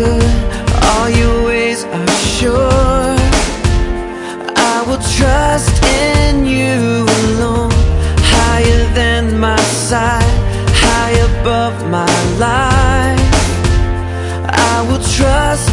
good, all your ways are sure. I will trust in you alone, higher than my sight, high above my life. I will trust